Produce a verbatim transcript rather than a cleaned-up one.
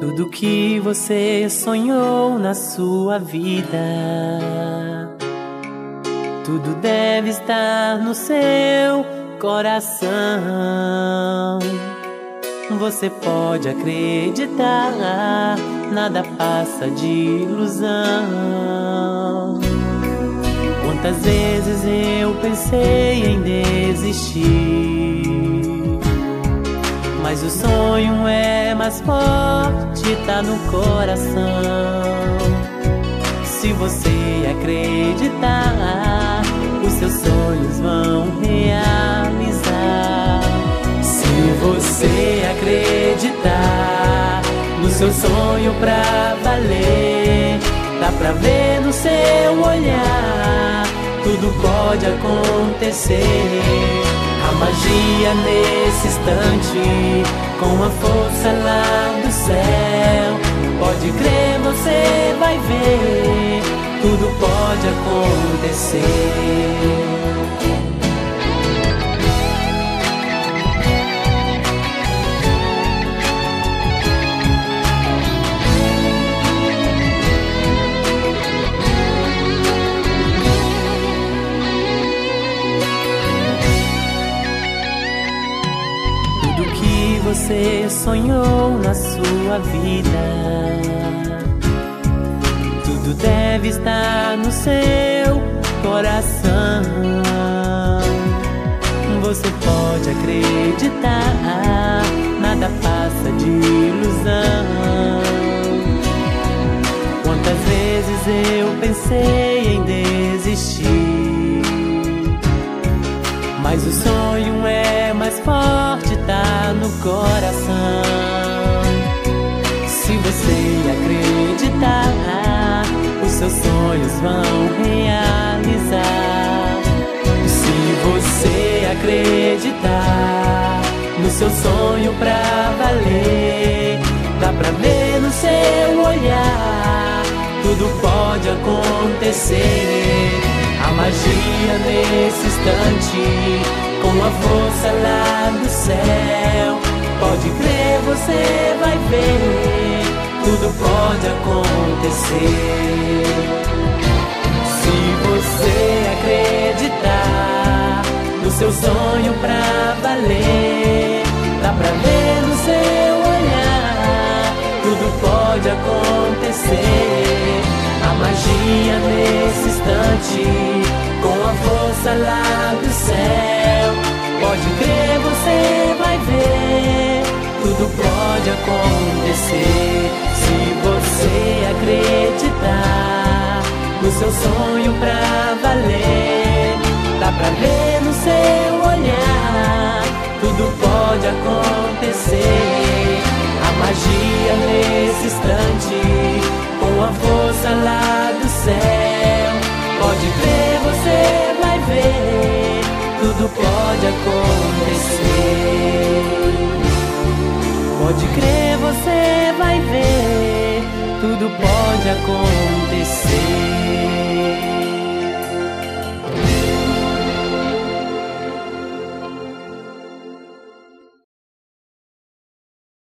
Tudo que você sonhou na sua vida, tudo deve estar no seu coração. Você pode acreditar, nada passa de ilusão. Quantas vezes eu pensei em desistir, mas o sonho é mais forte, tá no coração. Se você acreditar, os seus sonhos vão realizar. Se você acreditar no seu sonho pra valer, dá pra ver no seu olhar, tudo pode acontecer. A magia nesse instante, com a força lá do céu. Pode crer, você vai ver, tudo pode acontecer. Você sonhou na sua vida, tudo deve estar no seu coração. Você pode acreditar, nada passa de ilusão. Quantas vezes eu pensei em desistir, mas o sonho é mais forte, tá no coração. Se você acreditar, os seus sonhos vão realizar. Se você acreditar no seu sonho pra valer, dá pra ver no seu olhar, tudo pode acontecer. A magia nesse instante, com a força lá do céu. Pode crer, você vai ver, tudo pode acontecer. Se você acreditar no seu sonho pra valer, dá pra ver no seu olhar, tudo pode acontecer. A magia nesse instante, com a força lá do céu. Pode crer, você vai ver, tudo pode acontecer. Se você acreditar no seu sonho pra valer, dá pra ver no seu olhar, tudo pode acontecer. A magia nesse instante, com a força lá do céu. Pode crer, você vai ver, tudo pode acontecer. Pode crer, você vai ver, tudo pode acontecer.